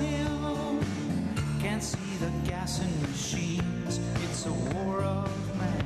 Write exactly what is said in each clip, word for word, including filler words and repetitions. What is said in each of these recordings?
hill. Can't see the gas in machines. It's a war of man.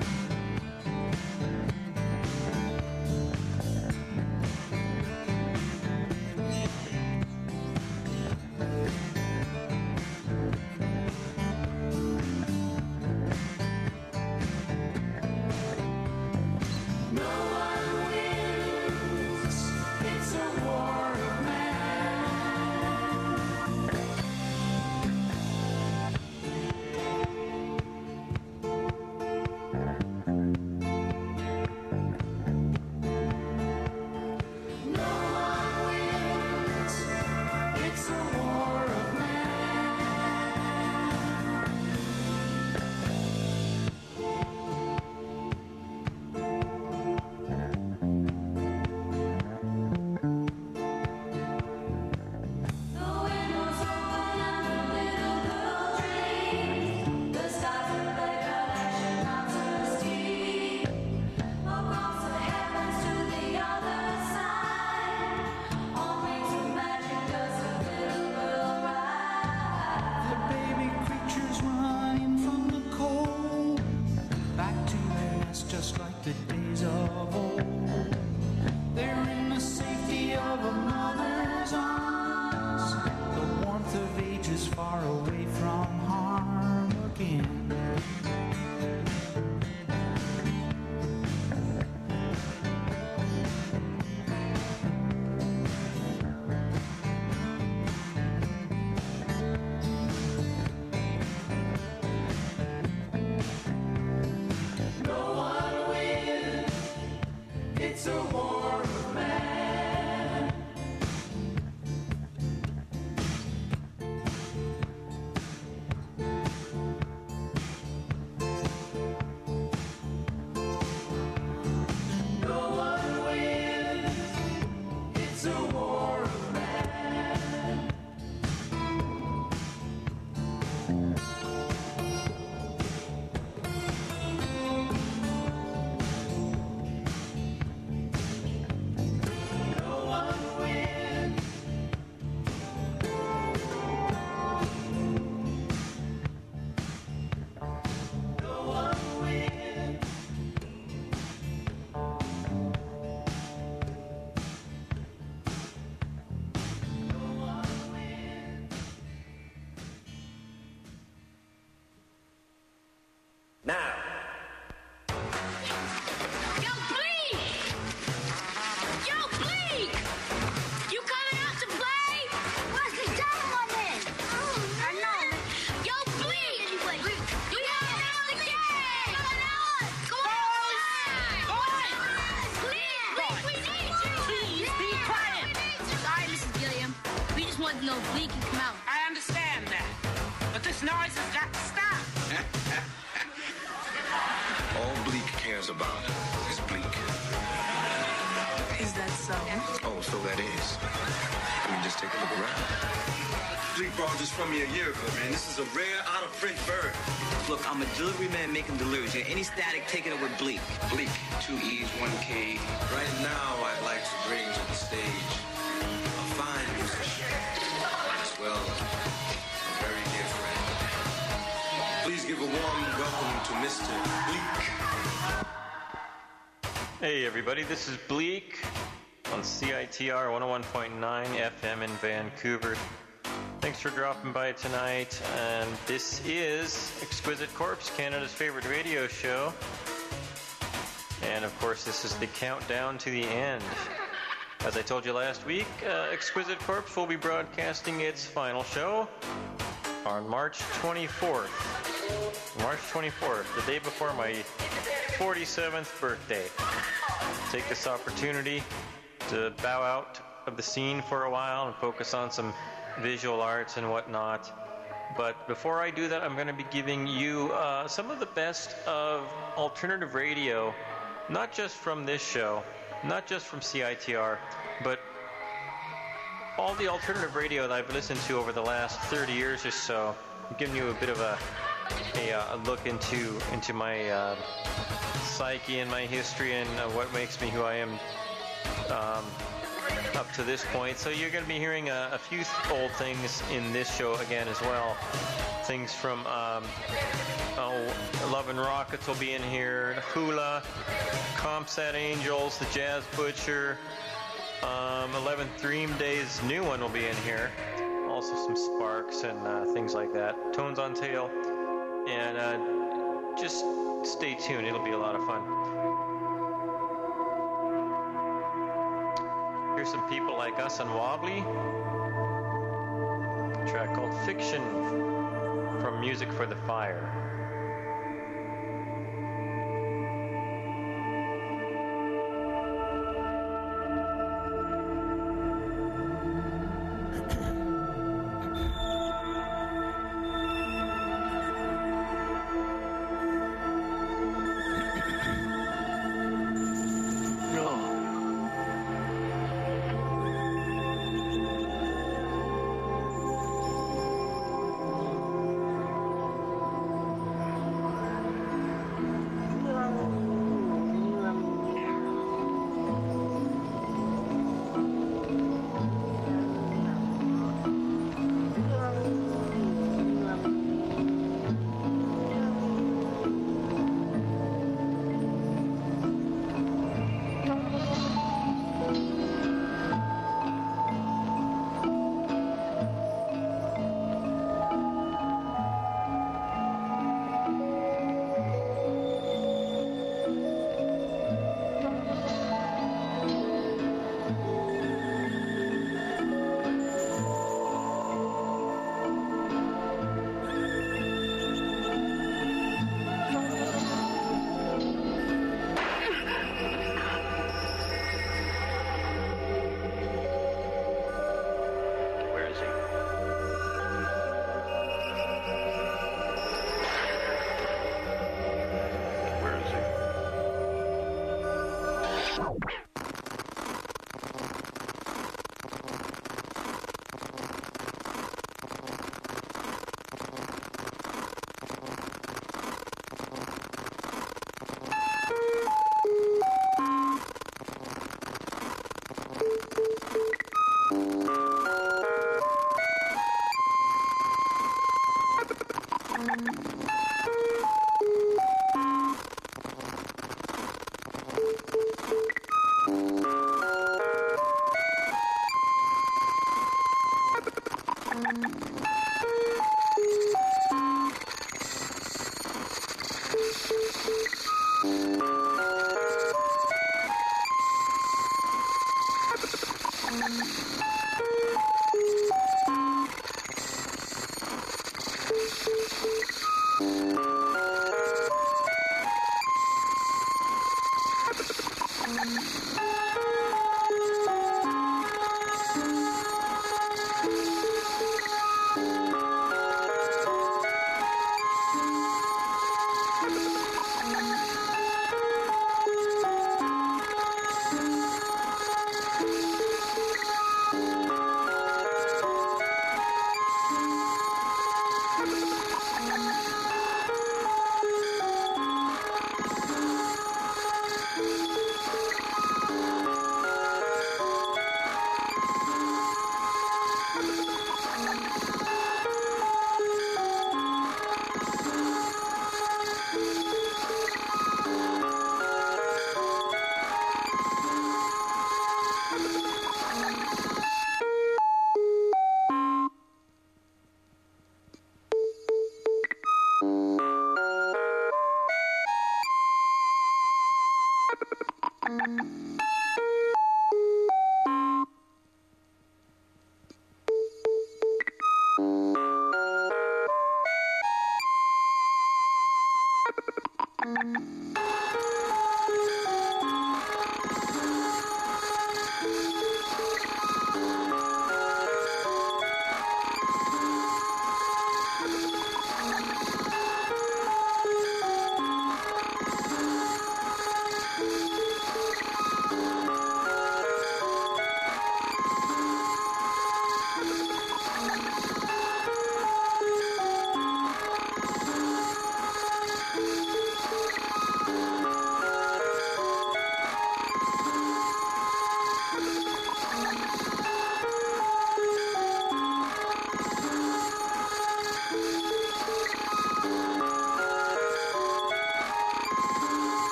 Delivery man making deliveries. Any static, take it over Bleak. Bleak, two E's, one K. Right now, I'd like to bring to the stage a fine musician, as well a very dear friend. Please give a warm welcome to Mister Bleak. Hey everybody, this is Bleak on C I T R one oh one point nine F M in Vancouver. Thanks for dropping by tonight, and this is Exquisite Corpse, Canada's favorite radio show. And of course, this is the countdown to the end. As I told you last week, uh, Exquisite Corpse will be broadcasting its final show on March twenty-fourth. March twenty-fourth, the day before my forty-seventh birthday. Take this opportunity to bow out of the scene for a while and focus on some visual arts and whatnot. But before I do that, I'm going to be giving you uh, some of the best of alternative radio, not just from this show, not just from C I T R, but all the alternative radio that I've listened to over the last thirty years or so. I'm giving you a bit of a a, a look into into my uh, psyche and my history and uh, what makes me who I am. Um, up to this point. So you're going to be hearing a, a few old things in this show again as well. Things from um, oh, Love and Rockets will be in here, Hula, Comset Angels, The Jazz Butcher, um, eleventh Dream Day's new one will be in here. Also some Sparks and uh, things like that. Tones on Tail. And uh, just stay tuned. It'll be a lot of fun. Here's some people like Us and Wobbly. A track called Fiction from Music for the Fire.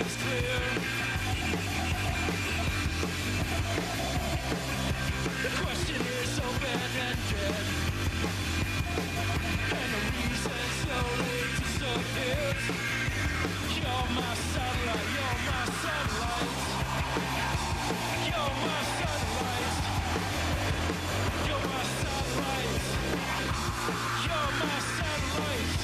it's clear. The question is open-ended, and the reason slowly disappears. You're my sunlight, you're my sunlight. You're my sunlight. You're my sunlight. You're my sunlight.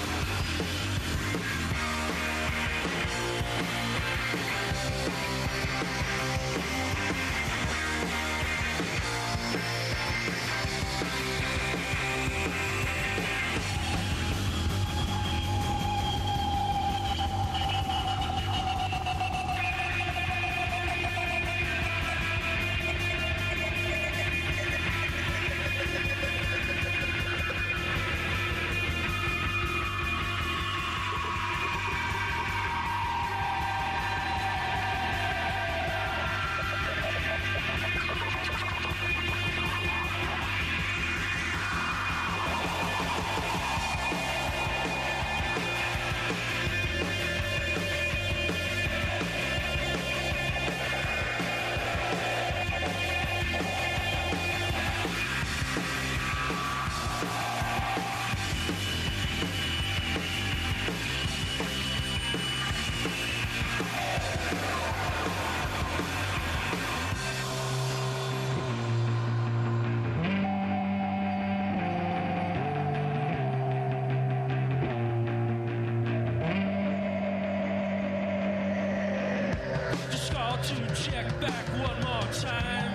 To check back one more time.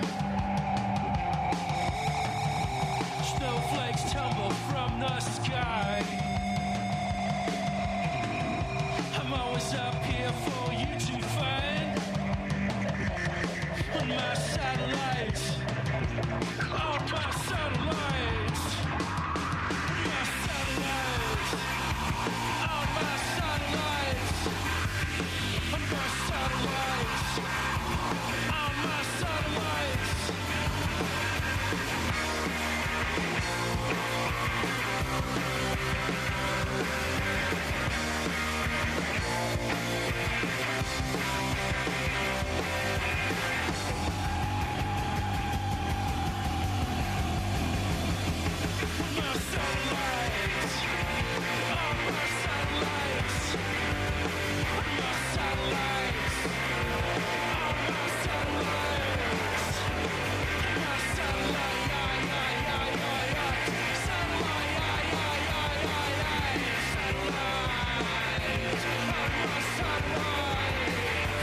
Snowflakes tumble from the sky. I'm always up here for you to find. On my satellites, on my satellites, my satellites, on my satellites, on my satellites. On my satellites. My satellites. On my satellites. My satellites. On my satellites. My satellite, yeah, yeah, yeah, yeah, yeah. Satellite, yeah, yeah, yeah, yeah, yeah. Satellite. On my satellites.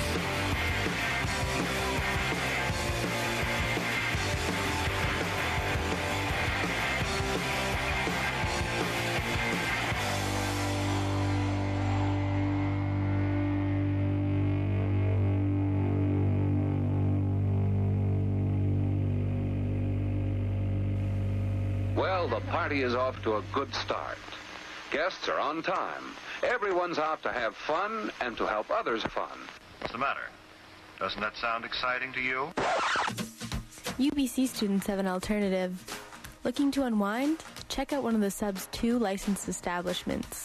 Well, the party is off to a good start. Guests are on time. Everyone's out to have fun and to help others have fun. What's the matter? Doesn't that sound exciting to you? U B C students have an alternative. Looking to unwind? Check out one of the sub's two licensed establishments.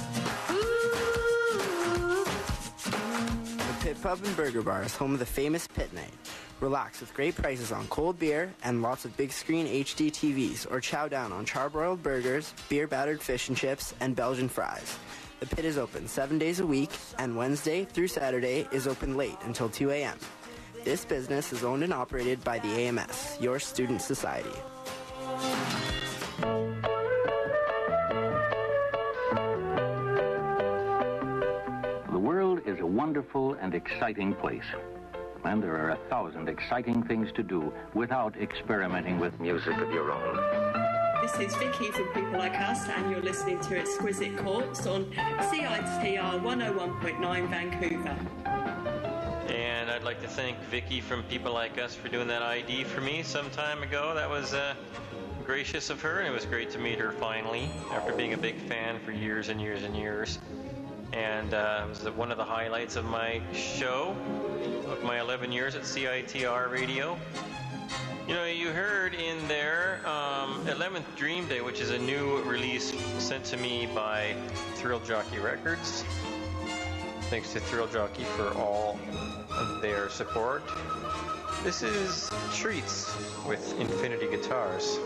The Pit Pub and Burger Bar is home of the famous Pit Night. Relax with great prices on cold beer and lots of big screen H D T Vs, or chow down on charbroiled burgers, beer-battered fish and chips, and Belgian fries. The Pit is open seven days a week, and Wednesday through Saturday is open late until two a.m. This business is owned and operated by the A M S, your student society. The world is a wonderful and exciting place. And there are a thousand exciting things to do without experimenting with music of your own. This is Vicky from People Like Us, and you're listening to Exquisite Corpse on C I T R one oh one point nine Vancouver. And I'd like to thank Vicky from People Like Us for doing that I D for me some time ago. That was uh, gracious of her, and it was great to meet her finally, after being a big fan for years and years and years. And uh, it was one of the highlights of my show, of my eleven years at C I T R Radio. You know, you heard in there um, eleventh Dream Day, which is a new release sent to me by Thrill Jockey Records. Thanks to Thrill Jockey for all of their support. This is Treats with Infinity Guitars.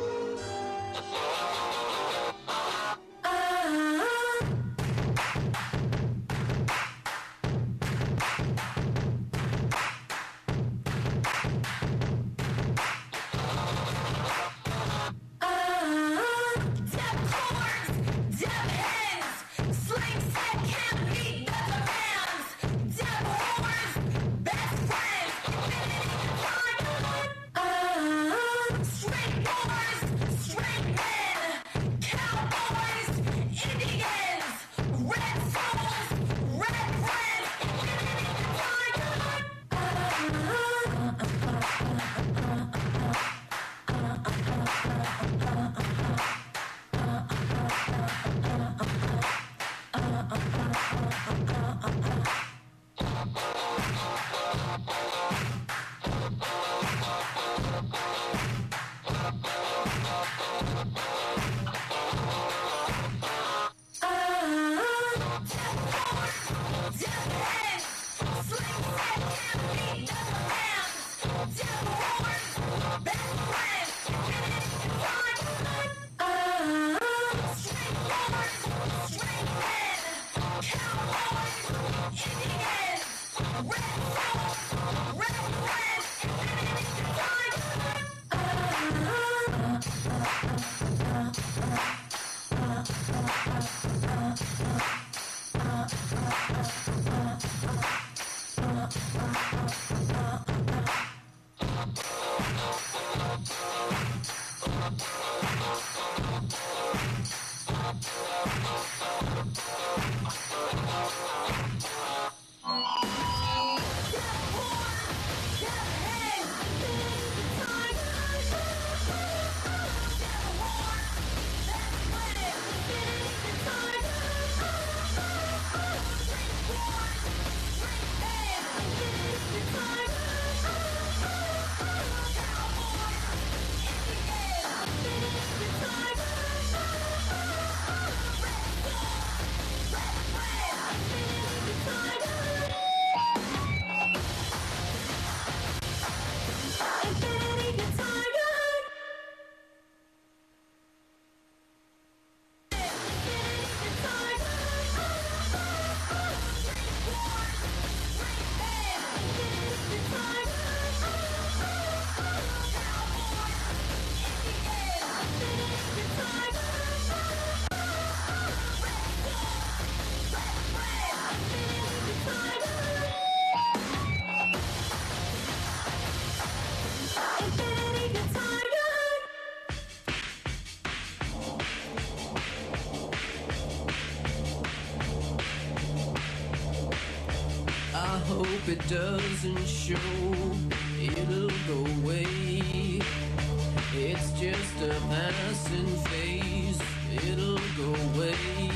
Hope it doesn't show, it'll go away. It's just a passing phase, it'll go away.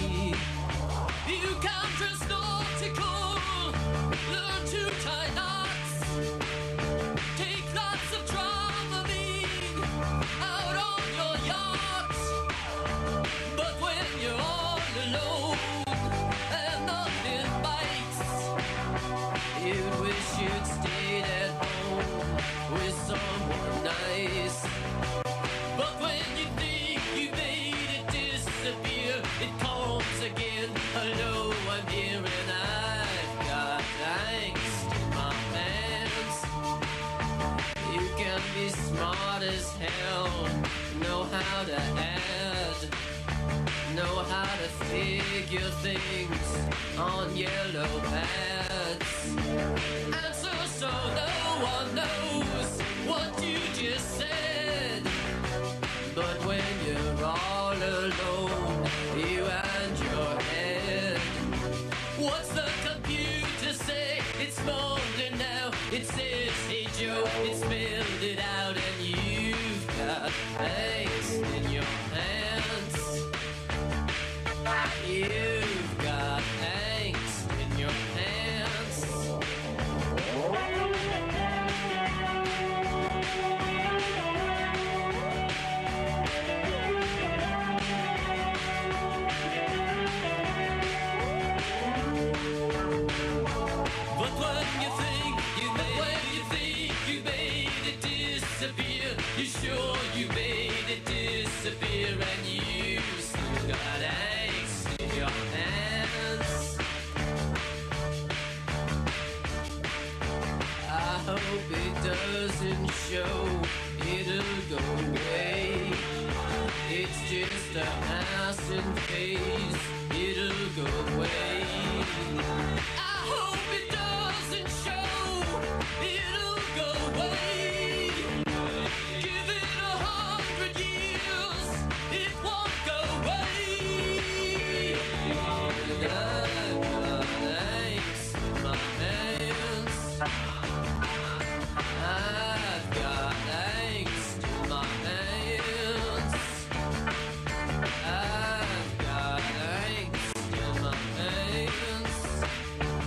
You can't dress nautical, learn to tie knots, take lots of traveling out on your yacht. But when you're all alone and nothing bites, you'd wish you'd stayed at home with someone nice. But when you think you made it disappear, it comes again. Hello, I'm here and I've got angst in my pants. You can be smart as hell, know how to add, know how to figure things on yellow pads. Answer so no one knows what you just said. But when you're all alone, you and your head, what's the computer say? It's morning now, it says hey Joe, it spelled it out and you've got angst in your pants. You've got angst in your pants. doesn't show, it'll go away. It's just a passing phase, it'll go away. I hope it doesn't show, it'll go away. Give it a hundred years, it won't go away. I've got angst in my hands. I've got angst in my hands. I've got angst in my hands.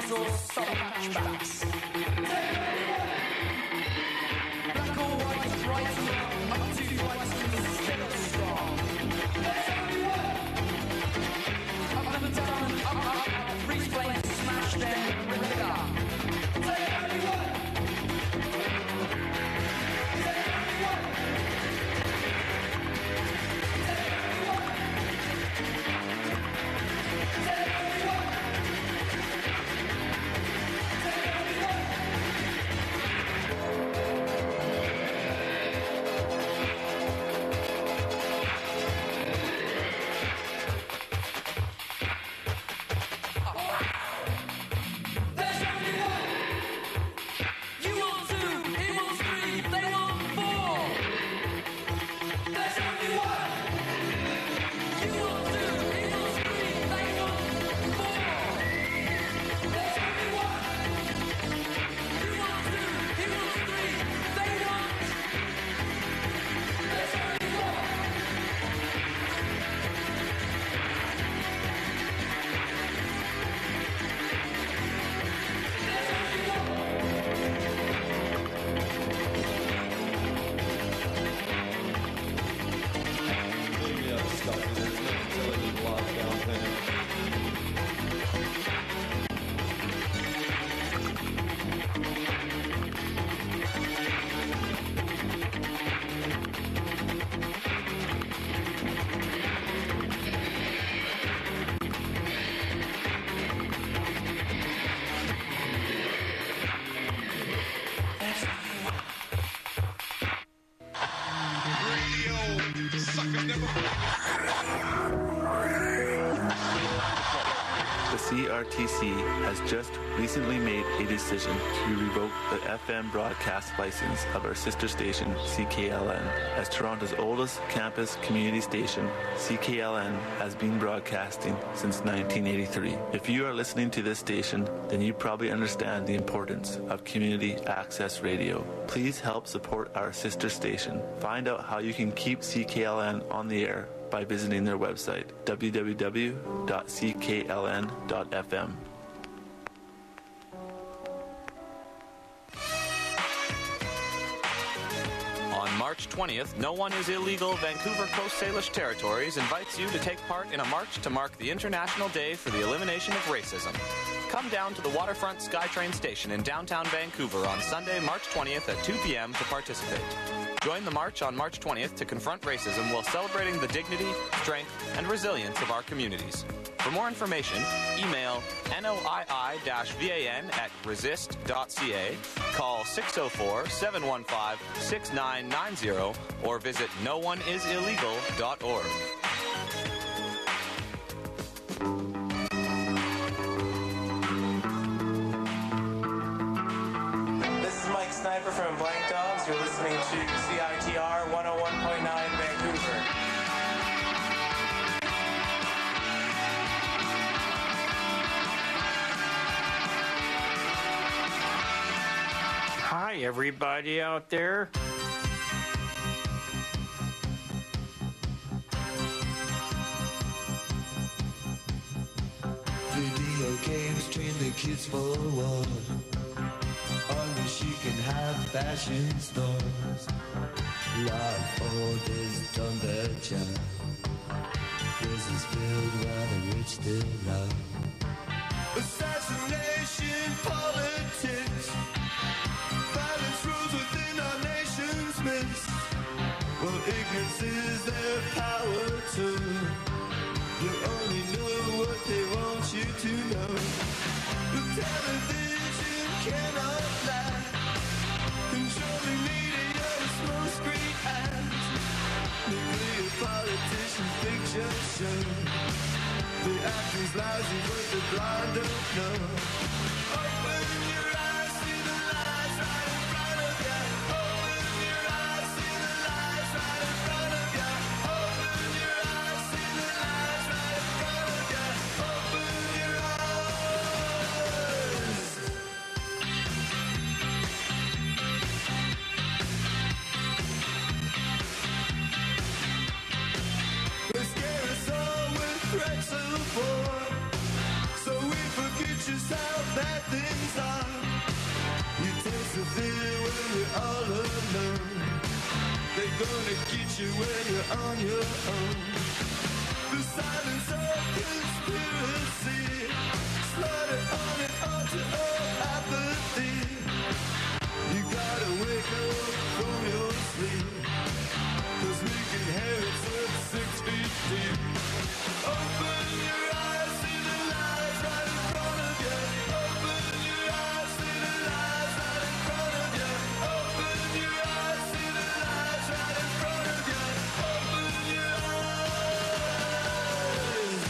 or sour patch backs. Black or white, right or wrong, up to right and still strong. There's only one. Up and down and up, up, up, freeze flames, smash them, rip it up. There's only one. There's only one. There's only one. There's only one. C R T C has just recently made a decision to revoke the F M broadcast license of our sister station, C K L N. As Toronto's oldest campus community station, C K L N has been broadcasting since nineteen eighty-three. If you are listening to this station, then you probably understand the importance of community access radio. Please help support our sister station. Find out how you can keep C K L N on the air by visiting their website, w w w dot c k l n dot f m. On March twentieth, No One Is Illegal Vancouver Coast Salish Territories invites you to take part in a march to mark the International Day for the Elimination of Racism. Come down to the Waterfront SkyTrain Station in downtown Vancouver on Sunday, March twentieth at two p m to participate. Join the march on March twentieth to confront racism while celebrating the dignity, strength, and resilience of our communities. For more information, email noii-van at resist dot c a, call six oh four, seven one five, six nine nine zero, or visit no one is illegal dot org. This is Mike Sniper from Blank Dogs. You're listening to C I T R one oh one point nine Vancouver. Hi, everybody out there. Video games train the kids for war. I wish you can have fashion stores. Life orders done their job. Prisons filled while the rich still rob. Assassination politics. Violence rules within our nation's midst. Well, ignorance is their power too. You only know what they want you to know. The television cannot lie. Controlling media with smoke screen ads. Nuclear politicians, picture show. The acting's lousy, but the blind don't know. Open your eyes, see the lies right in front of you. Open your eyes, see the lies right in front of you. Open your eyes, see the lies right in front of you. Open your eyes. They scare us all with threats of war. So we forget just how bad things are. You taste the fear when you're all alone. They're gonna get you when you're on your own. The silence of conspiracy, slaughter on and on to all apathy. You gotta wake up from your sleep, 'cause we can hear it's at six feet deep. Open your eyes, see the lies right in front of you. Open your eyes, see the lies right in front of you. Open your eyes, see the lies right in front of you. Open your eyes.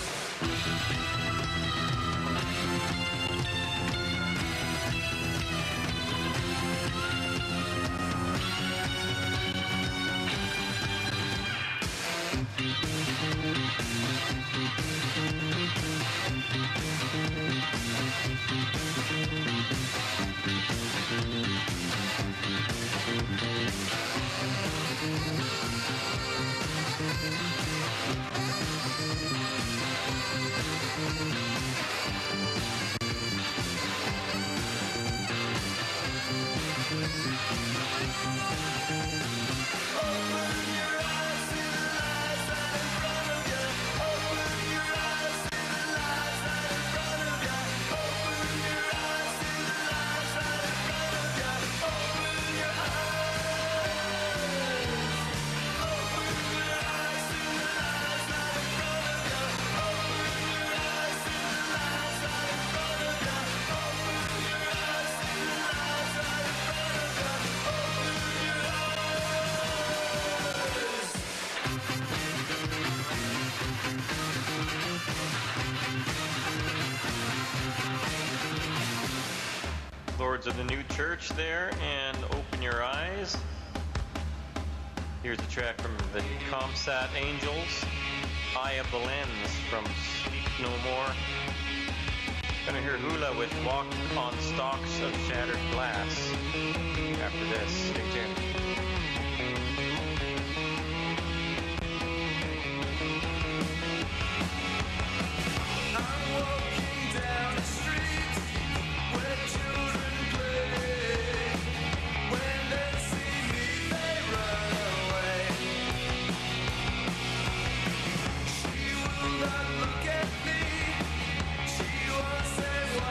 Lords of the New Church there, and Open Your Eyes. Here's a track from the Comsat Angels, Eye of the Lens from Speak No More. Gonna hear Hula with Walk on Stalks of Shattered Glass. After this, stay tuned.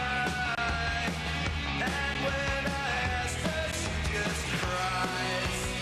And when I asked her, she just cries.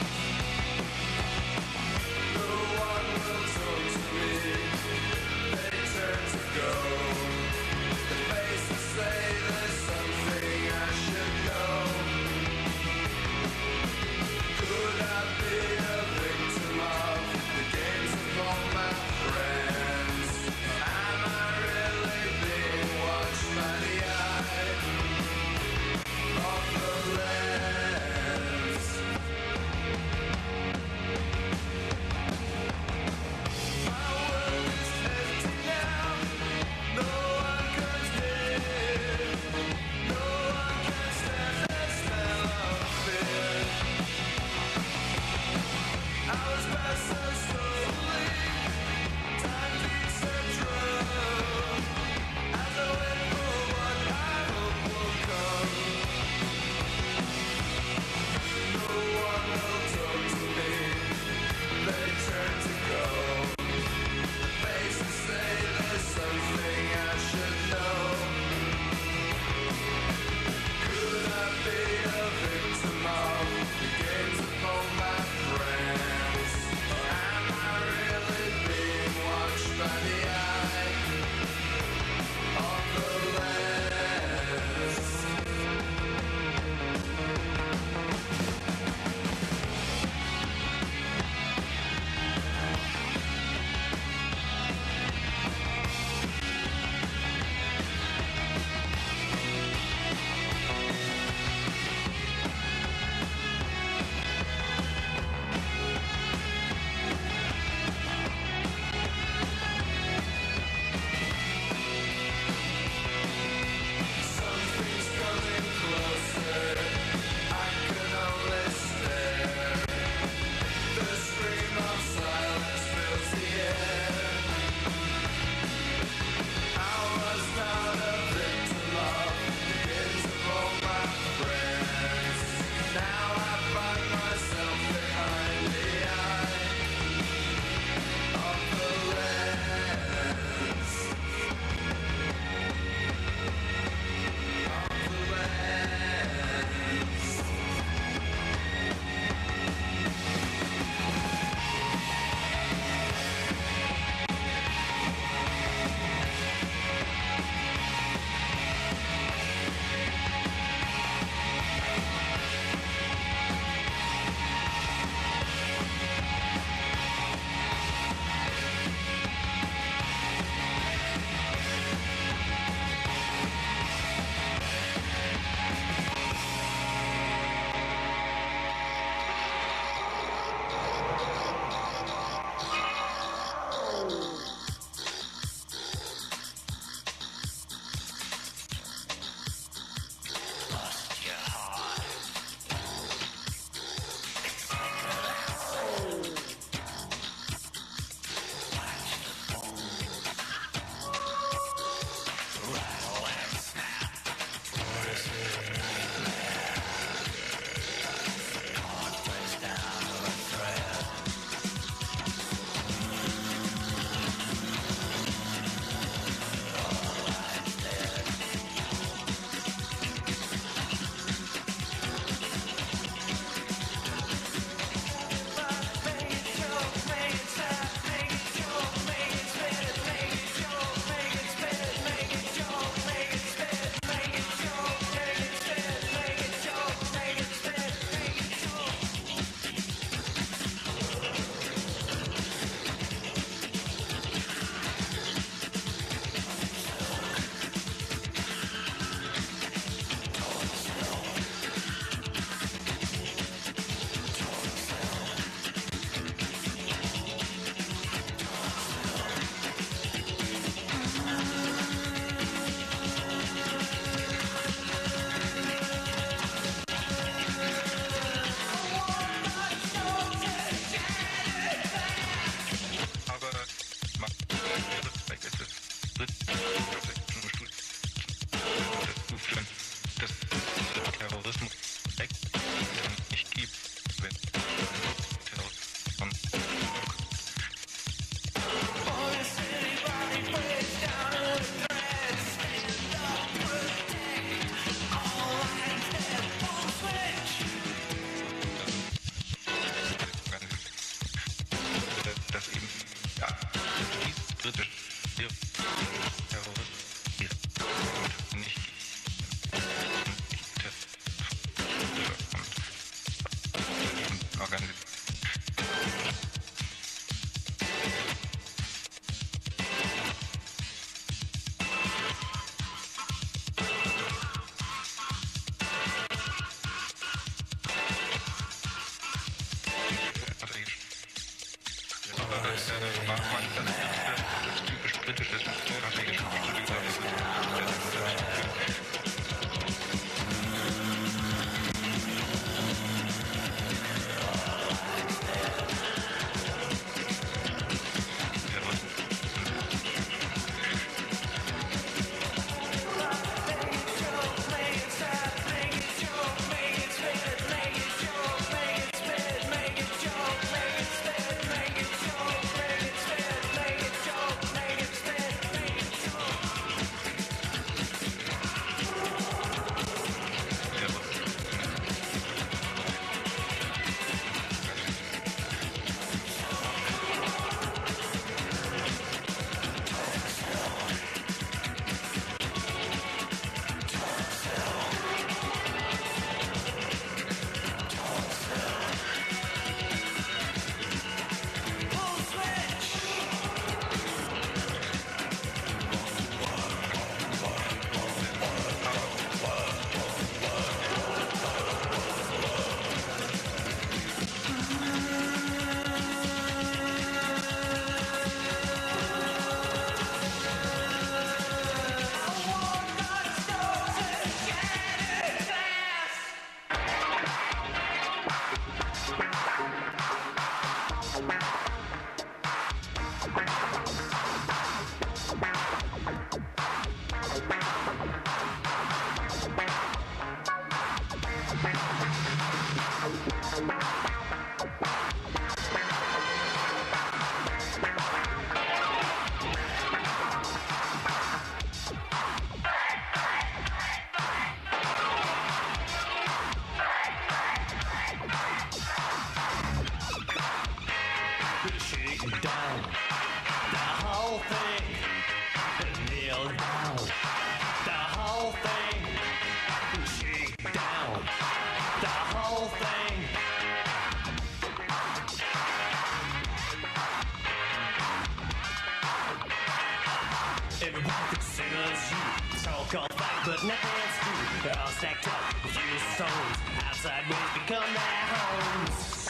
But nothing's true. They're all stacked up, a few stones. Outside ways become their homes.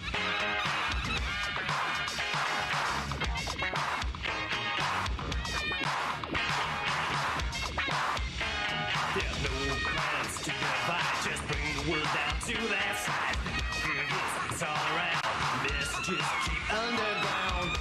There are no plans to divide. Just bring the wood down to their side. It's all around. Messages keep underground.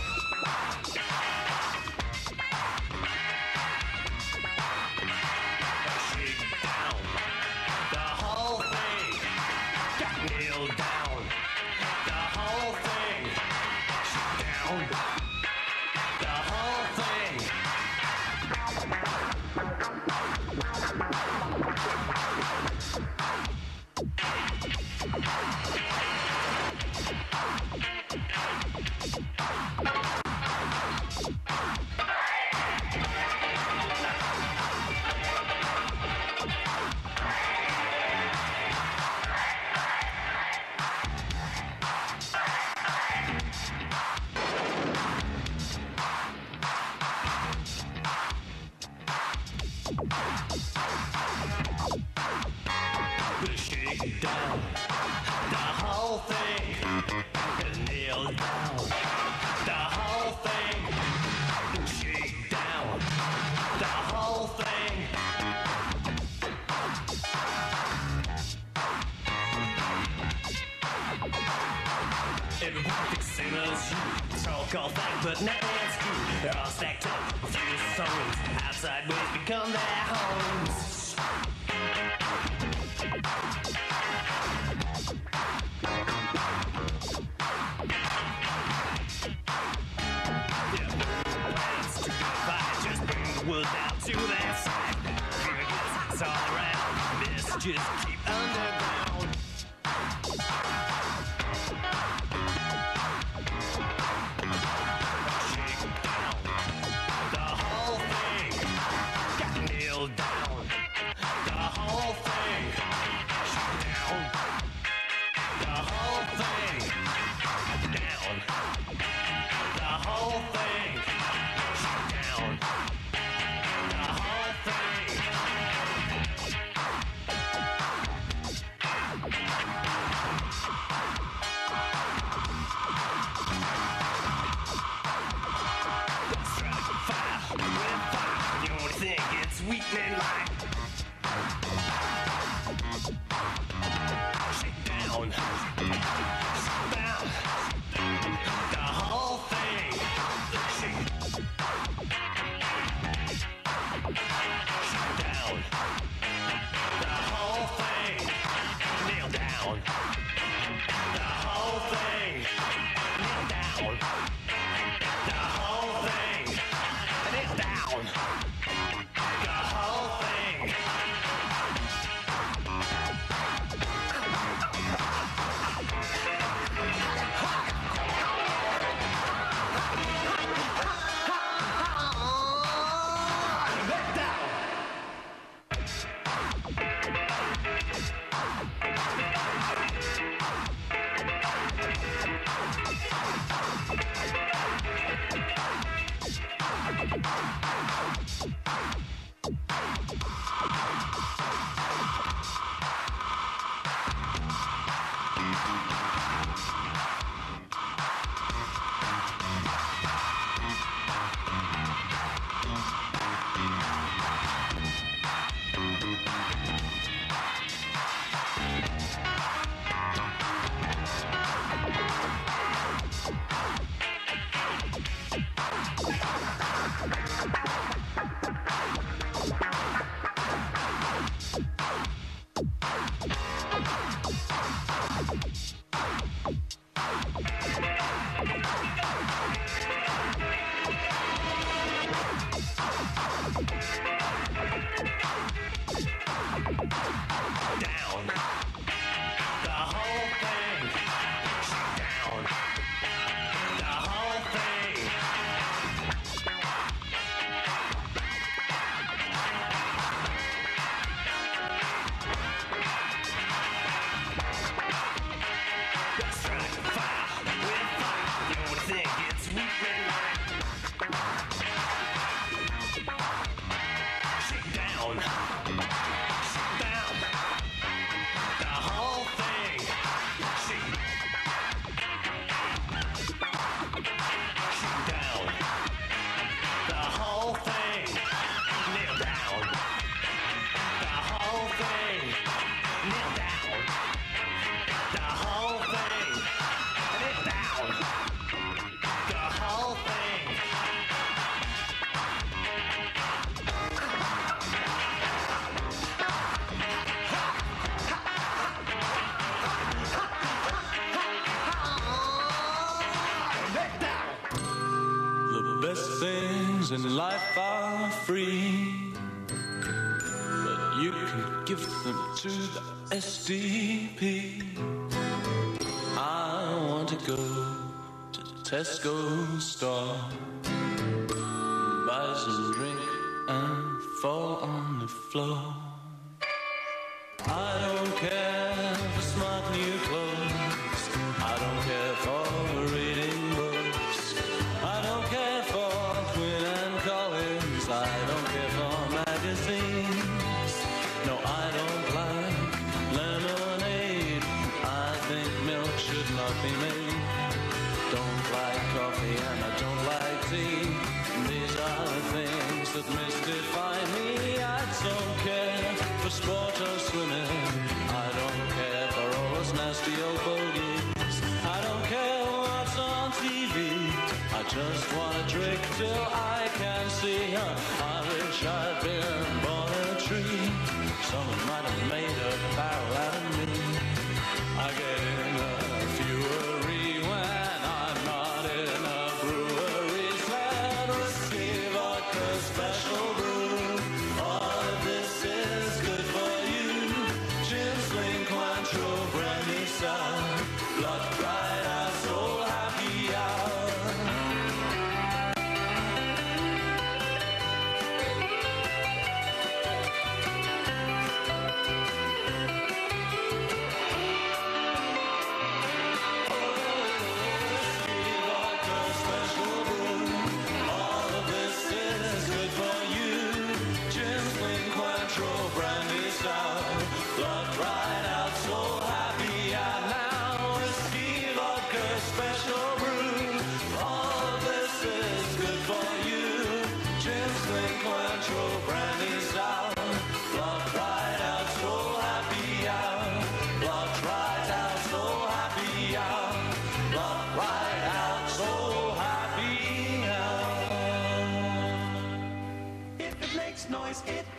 But nothing's true. They're all stacked up, a few stones. Outside ways become their homes. Yeah, plans to divide. Just bring the wood down to their side. It's all around. Messages keep underground. weakening like. Shake down, shake down, the whole thing. Shake, shake down, the whole thing. Nail down, the whole thing. Nail down, the whole thing. Nail down, the whole thing. Down, the whole thing. Shake down, the whole thing. Strike fire with fire. You know what I think? It's weekend night. Shake down, shake down, the whole thing. Shake, shake down, the whole thing. Nail down, the whole thing. Nail down, the whole thing. Nail down, the whole thing. The best things in life are free, but you can give them to the S D P. I want to go to Tesco store, buy some drink and fall on the floor. I don't care for smart new clothes, I don't care for reading books, I don't care for Quinn and Collins, I don't care for magazines. No, I don't like lemonade, I think milk should not be made. Don't like coffee and I don't like tea, these are the things that mystify me. I don't care for sport or swimming, I don't care for all those nasty old bogies, I don't care what's on T V, I just want a trick till I can see. I wish I'd been born a tree, someone might have made a barrel out of me. I get in a fury when I'm not in a brewery. Said whiskey, vodka, special brew, all of this is good for you. Gin, sling, Cointreau, brandy, sour, blood, bright, asshole, happy hour.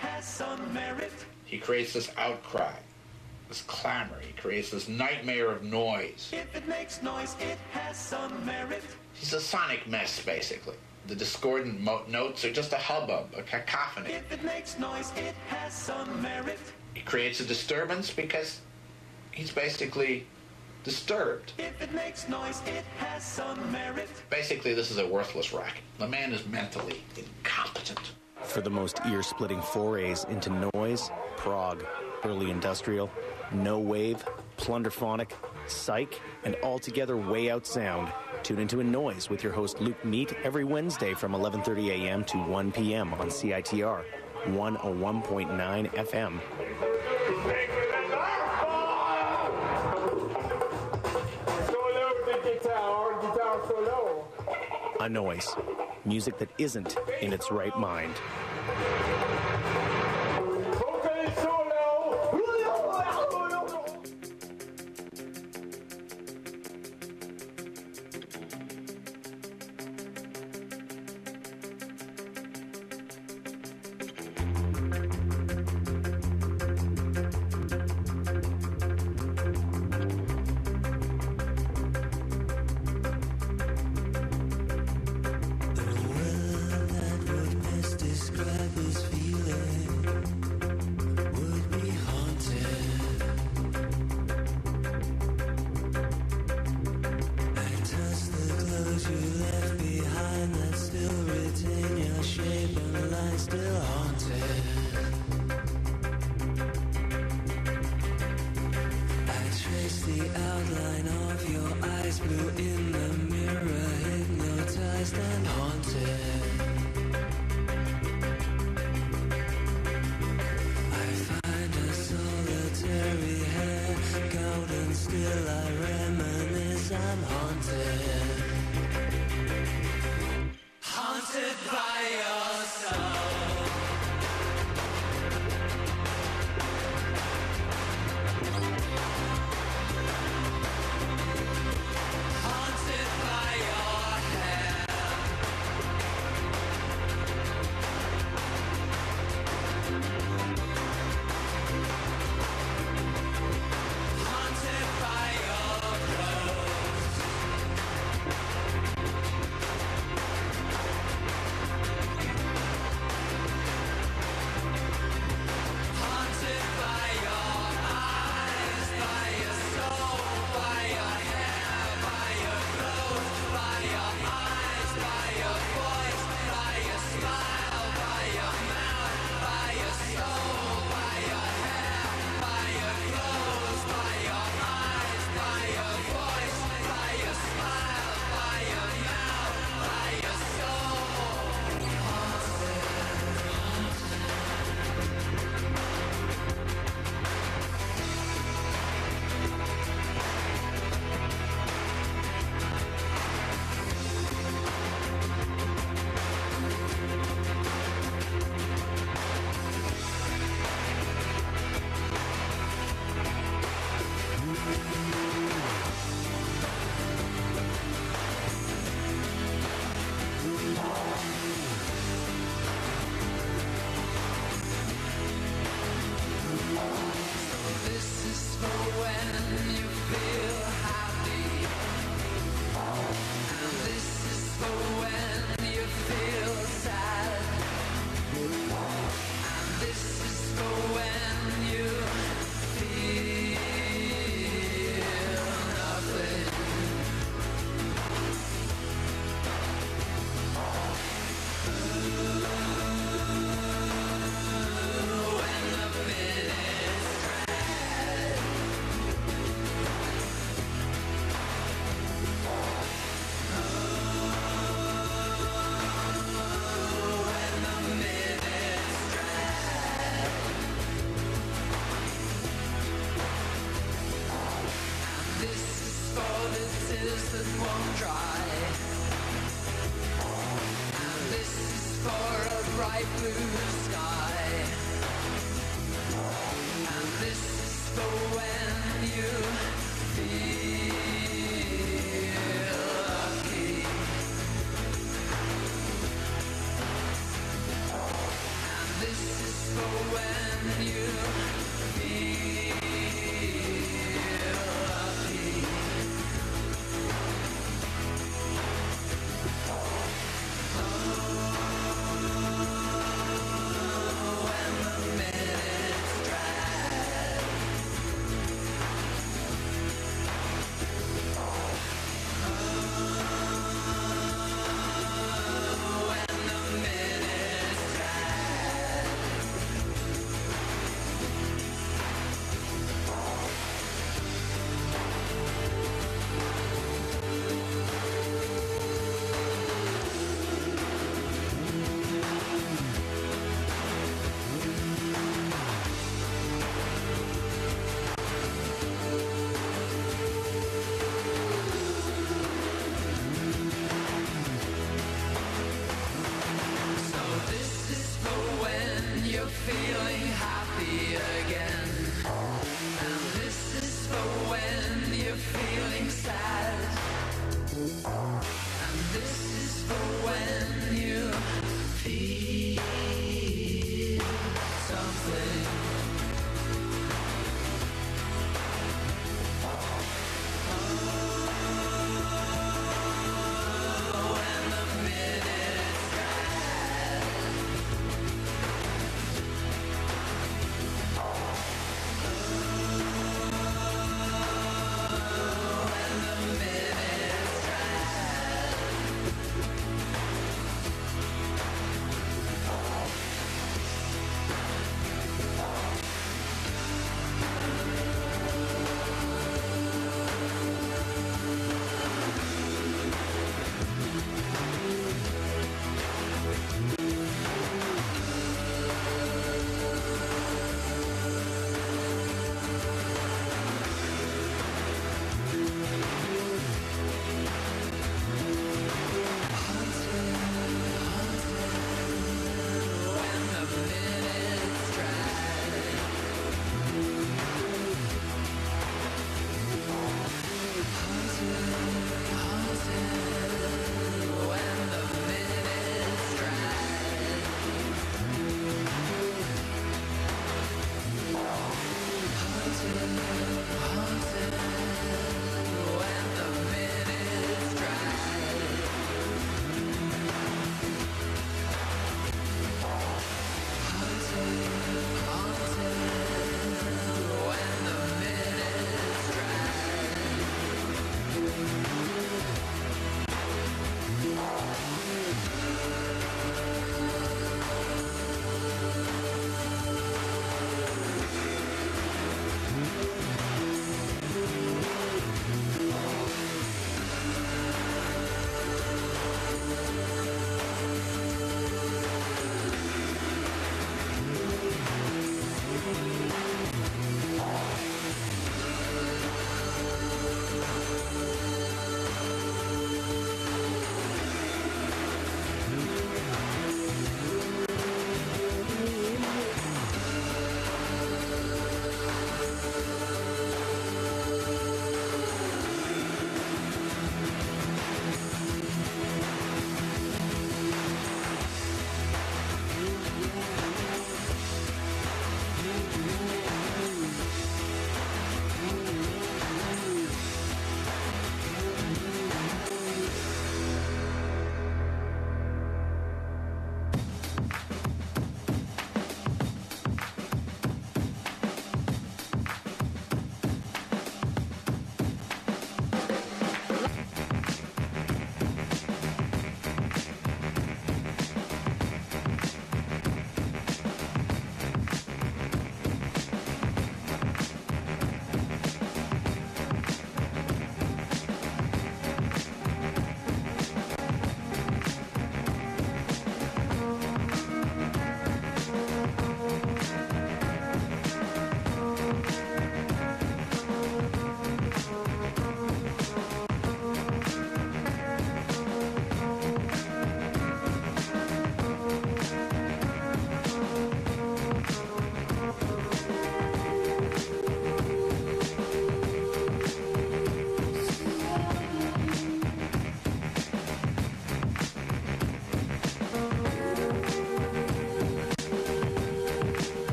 has some merit. He creates this outcry, this clamor. He creates this nightmare of noise. If it makes noise, it has some merit. He's a sonic mess, basically. The discordant mo- notes are just a hubbub, a cacophony. If it makes noise, it has some merit. He creates a disturbance because he's basically disturbed. If it makes noise, it has some merit. Basically, this is a worthless racket. The man is mentally incompetent. For the most ear-splitting forays into noise, prog, early industrial, no wave, plunderphonic, psych, and altogether way out sound, tune into A Noise with your host Luke Meat every Wednesday from eleven thirty a.m. to one p.m. on C I T R one oh one point nine F M. A Noise. Music that isn't in its right mind. This is for feeling happy again. And this is for when you're feeling sad. And this is for when you feel something.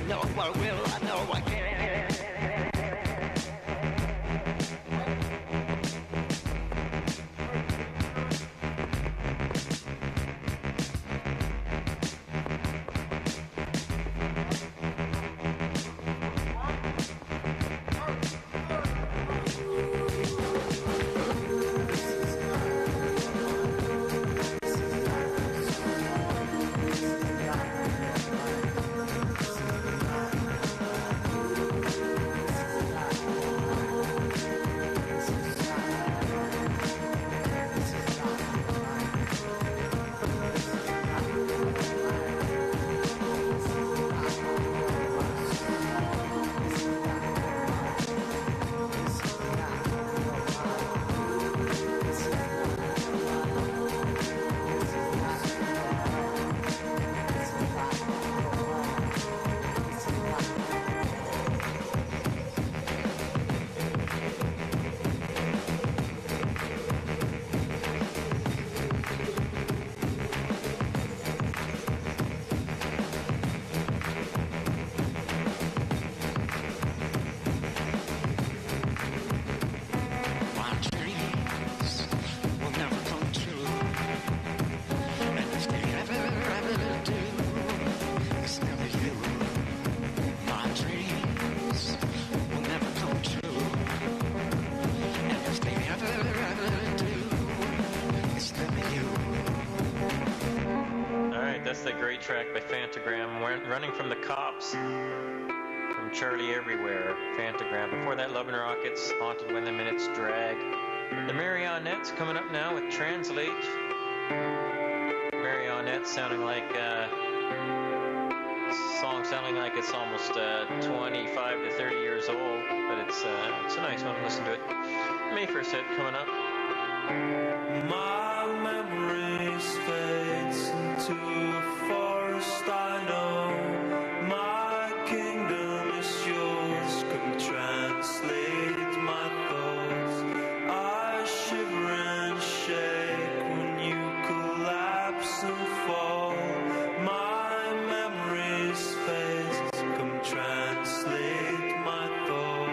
know I will, I know I can. That's the great track by Phantogram, Running from the Cops, from Charlie Everywhere, Phantogram. Before that, Love and Rockets, Haunted When the Minutes Drag. The Marionettes coming up now with Translate. Marionettes sounding like, uh, song sounding like it's almost uh, twenty-five to thirty years old, but it's, uh, it's a nice one. Listen to it. May first hit coming up. My memories fades into a forest I know. My kingdom is yours. Come translate my thoughts. I shiver and shake when you collapse and fall. My memories fade. Come translate my thoughts.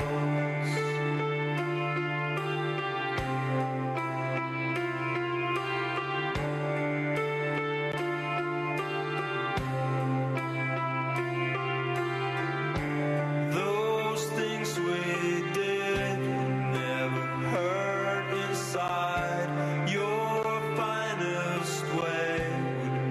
Inside your finest way would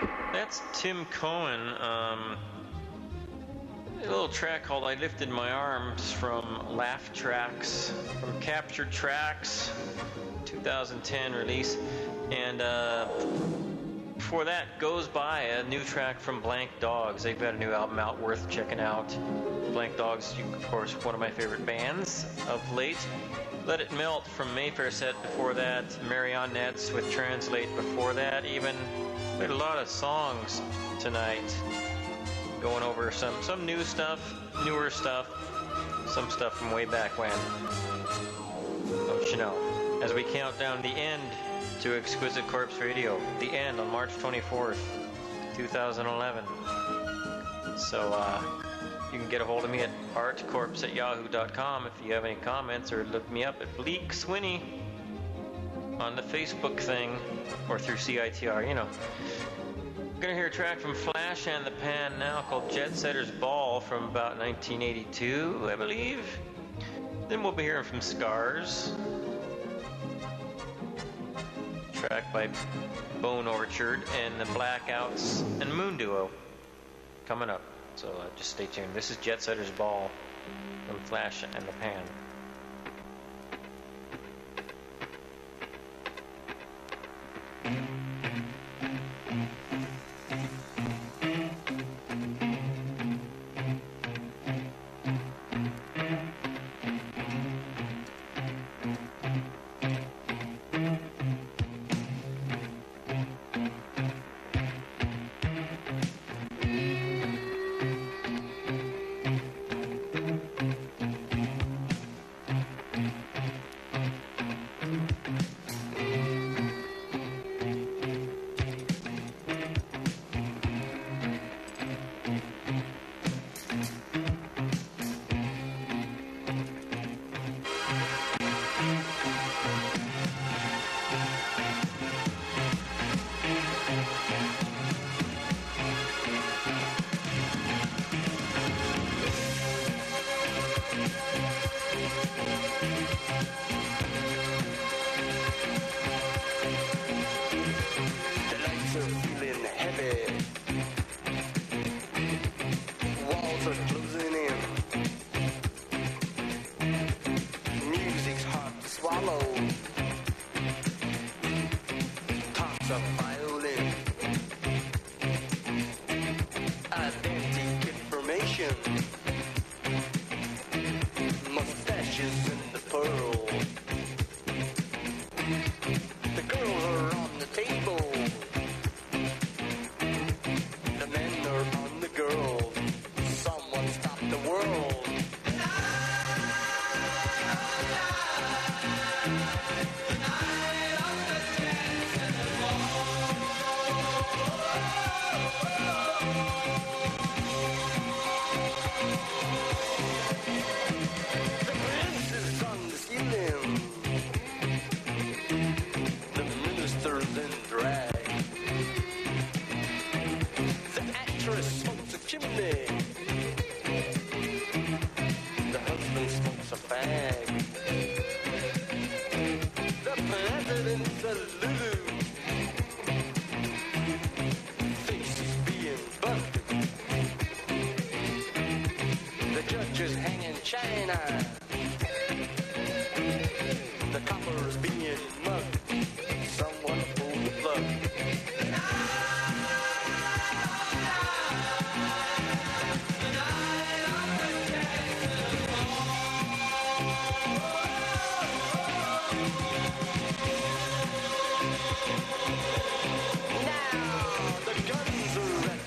That's Tim Cohen. Um, a little track called I Lifted My Arms from Laugh Tracks, from Captured Tracks, two thousand ten release. And uh, before that, Goes By, a new track from Blank Dogs. They've got a new album out worth checking out. Blank Dogs, you, of course, one of my favorite bands of late. Let It Melt from Mayfair set before that. Marionettes with Translate before that. Even we had a lot of songs tonight. Going over some, some new stuff, newer stuff, some stuff from way back when. Don't you know? As we count down the end to Exquisite Corpse Radio. The end on March twenty-fourth, twenty eleven. So, uh... you can get a hold of me at artcorpse at yahoo dot com if you have any comments, or look me up at Bleak Swinney on the Facebook thing, or through C I T R, you know. We're gonna hear a track from Flash and the Pan now called Jet Setter's Ball from about nineteen eighty-two, I believe. Then we'll be hearing from Scars. Track by Bone Orchard and the Blackouts and Moon Duo coming up. So uh, just stay tuned. This is Jet Setter's Ball from Flash and the Pan.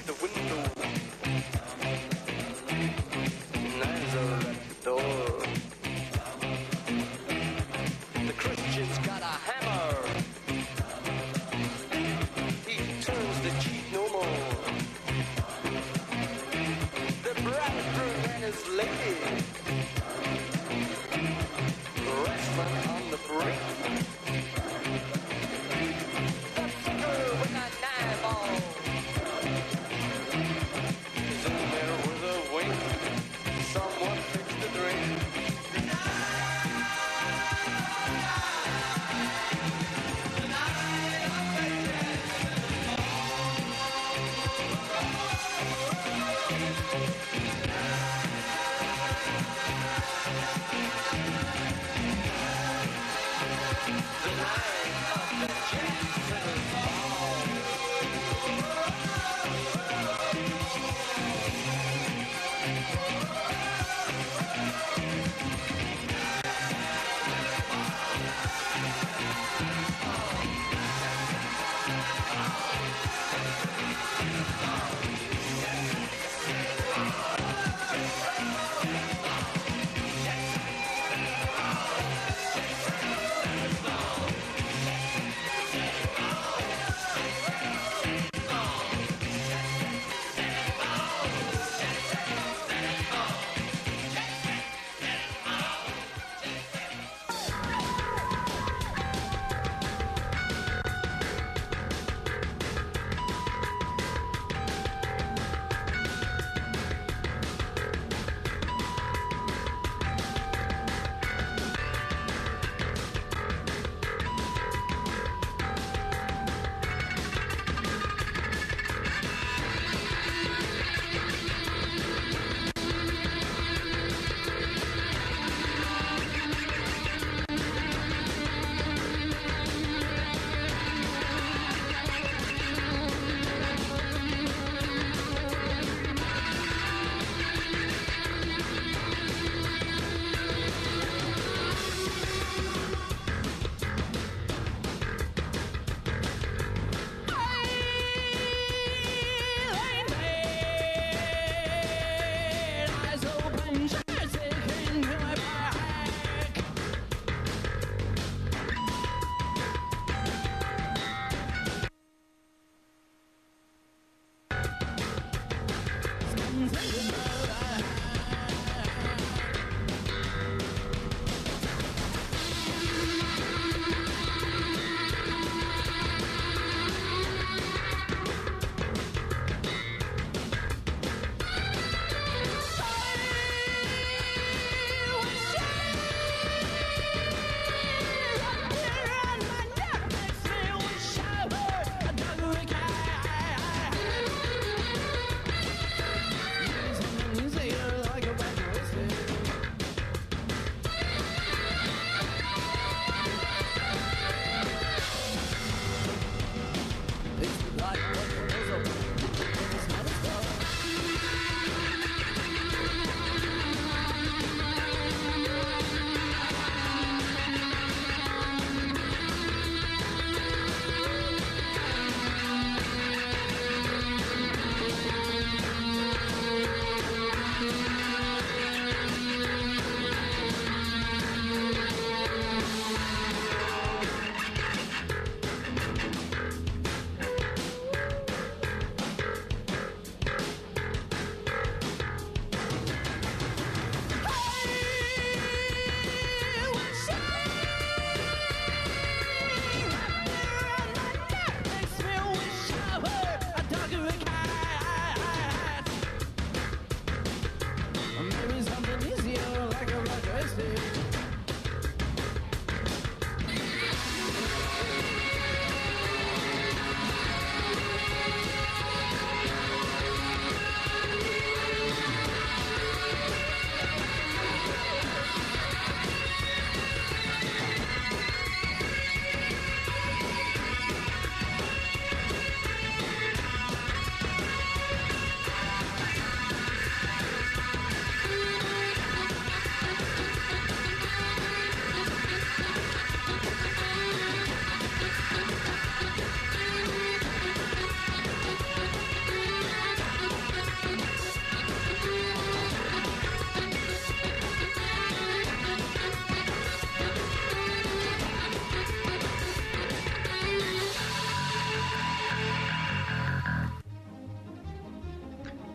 Knives are at the door.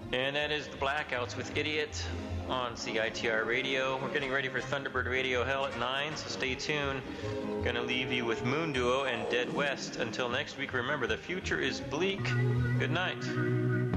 And that is the Blackouts with Idiot on C I T R Radio. We're getting ready for Thunderbird Radio Hell at nine, so stay tuned. Gonna leave you with Moon Duo and Dead West. Until next week, remember, the future is bleak. Good night.